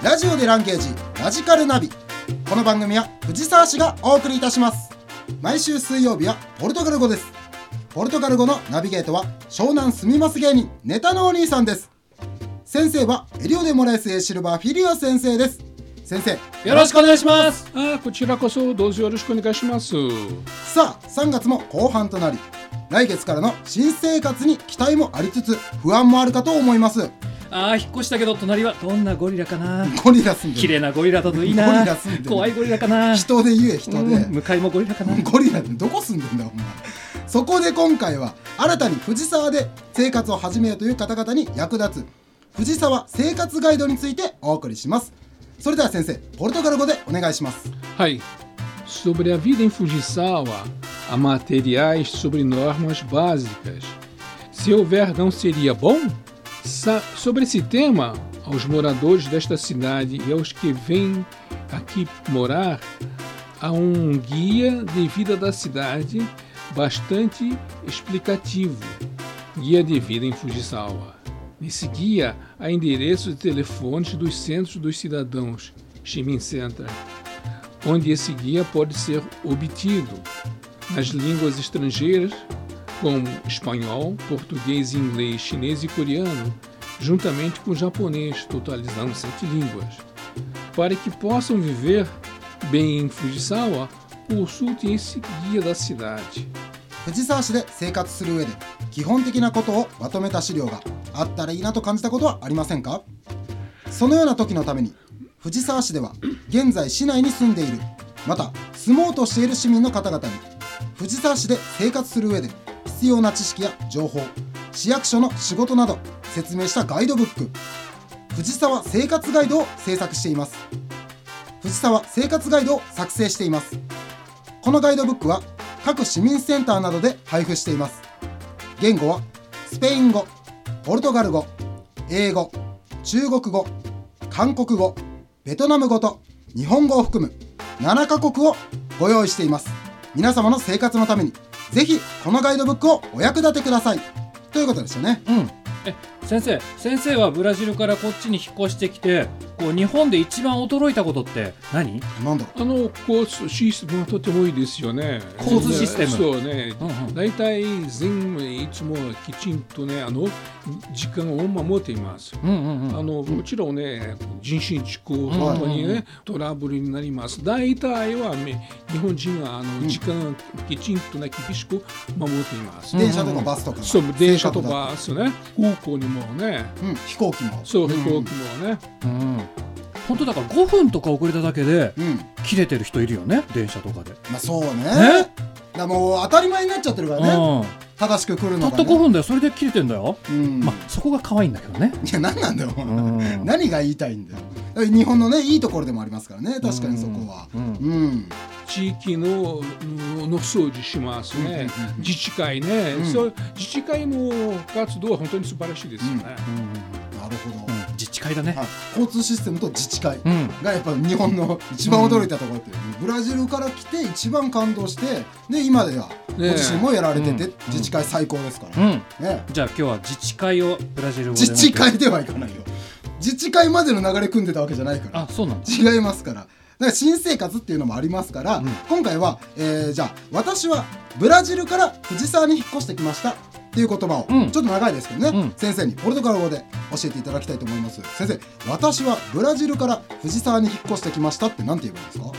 ラジオでランゲージラジカルナビ。この番組は藤沢市がお送りいたします。毎週水曜日はポルトガル語です。ポルトガル語のナビゲートは湘南住みます芸人ネタのお兄さんです。先生はエリオデモラエス・エシルバー・フィリオ先生です。先生、 よろしくお願いします。 こちらこそどうぞよろしくお願いします。 さあ、3月も後半となり、来月からの新生活に期待もありつつ不安もあるかと思います。 引っ越したけど隣はどんなゴリラかな。 ゴリラ住んでる。 綺麗なゴリラだといいな。 ゴリラ住んでる。 怖いゴリラかな。 人で言え、人で、 向かいもゴリラかな。 ゴリラってどこ住んでんだお前。そこで今回は新たに藤沢で生活を始めようという方々に役立つ藤沢生活ガイドについてお送りします。それでは先生、ポルトガル語でお願いします。 はい。Sobre a vida em Fujisawa, há materiais sobre normas básicas. Se houver, não seria bom? Sobre esse tema, aos moradores desta cidade e aos que vêm aqui morar, há guia de vida da cidade bastante explicativo. Guia de vida em Fujisawa. Nesse guia, há endereços e telefones dos centros dos cidadãos, Shimin Center, onde esse guia pode ser obtido nas línguas estrangeiras, como espanhol, português, inglês, chinês e coreano, juntamente com japonês, totalizando 7 línguas. Para que possam viver bem em Fujisawa, consultem esse guia da cidade. 藤沢市で生活する上で基本的なことをまとめた資料があったらいいなと感じたことはありませんか？そのような時のために藤沢市では現在市内に住んでいる、また住もうとしている市民の方々に藤沢市で生活する上で必要な知識や情報、市役所の仕事など説明したガイドブック、藤沢生活ガイドを制作しています。藤沢生活ガイドを作成しています。このガイドブックは各市民センターなどで配布しています。言語はスペイン語、ポルトガル語、英語、中国語、韓国語、ベトナム語と日本語を含む7カ国をご用意しています。皆様の生活のためにぜひこのガイドブックをお役立てくださいということですよね。 先生はブラジルからこっちに引っ越してきて、日本で一番驚いたことって何？ なんだろう。 交通システムがとてもいいですよね。 交通システム。 そうね。だいたいいつもきちんとね、時間を守っています。もちろんね、人身事故本当にね、トラブルになります。だいたいは日本人は時間きちんとね、厳しく守っています。 電車とかバスとか。 そう、電車とバスね、空港にもね、 飛行機も。 そう、飛行機もね。 本当だから5分とか遅れただけで切れてる人いるよね、電車とかで。 まあそうね。だもう当たり前になっちゃってるからね。正しく来るのがね。 たった5分だよ、それで切れてんだよ。まあそこが可愛いんだけどね。 いや、何なんだよ。何が言いたいんだよ。日本のね、いいところでもありますからね。確かにそこは。 地域の掃除しますね。自治会ね。そう自治会の活動は本当に素晴らしいですよね。 なるほど。 自治会だね。 交通システムと自治会がやっぱ日本の一番驚いたところって、ブラジルから来て一番感動して、で今ではご自身もやられてて、自治会最高ですから。 じゃあ今日は自治会をブラジル語で。 自治会ではいかないよ。自治会までの流れ組んでたわけじゃないから。 そうなんだ。 違いますから。だから新生活っていうのもありますから、今回は、じゃあ私はブラジルから藤沢に引っ越してきましたっていう言葉を、ちょっと長いですけどね、先生にポルトガル語で教えていただきたいと思います。先生、私はブラジルから藤沢に引っ越してきましたって何て言えばいいですか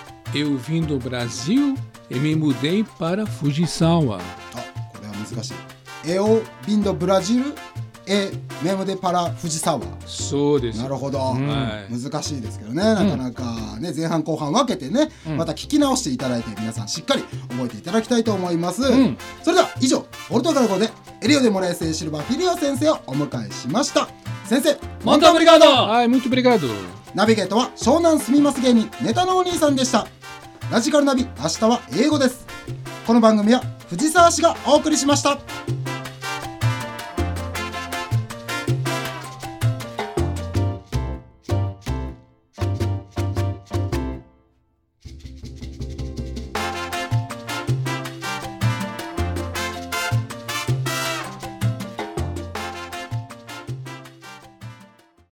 ？Eu vim do Brasil e me mudei para Fujisawa。 これは難しい。Eu vim do Brasil e me mudei para Fujisawa。 そうです。 なるほど。難しいですけどね、なかなかね、前半後半分けてね、また聞き直していただいて、皆さんしっかり覚えていただきたいと思います。それでは以上、ポルトガル語でエリオデモラエス・エシルバー・フィリオ先生をお迎えしました。先生、 モントブリガード。 muito obrigado。 ナビゲートは湘南住みます芸人ネタのお兄さんでした。ラジカルナビ、明日は英語です。この番組は藤沢市がお送りしました。